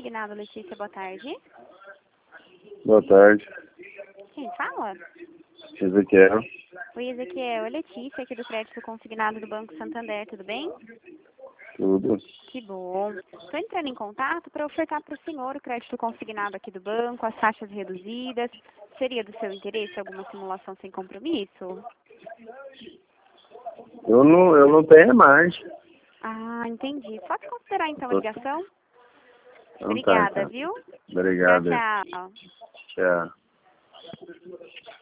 Consignado, Letícia, boa tarde. Boa tarde, Quem fala? Ezequiel. Oi, Ezequiel, é Letícia aqui do Crédito Consignado do Banco Santander, tudo bem? Tudo. Que bom. Estou entrando em contato para ofertar para o senhor o crédito consignado aqui do banco, as taxas reduzidas. Seria do seu interesse alguma simulação sem compromisso? Eu não tenho mais. Ah, entendi. Pode considerar então a Tô- ligação? Então tá, Obrigada, então. viu? Obrigado. Tchau, tchau. Tchau.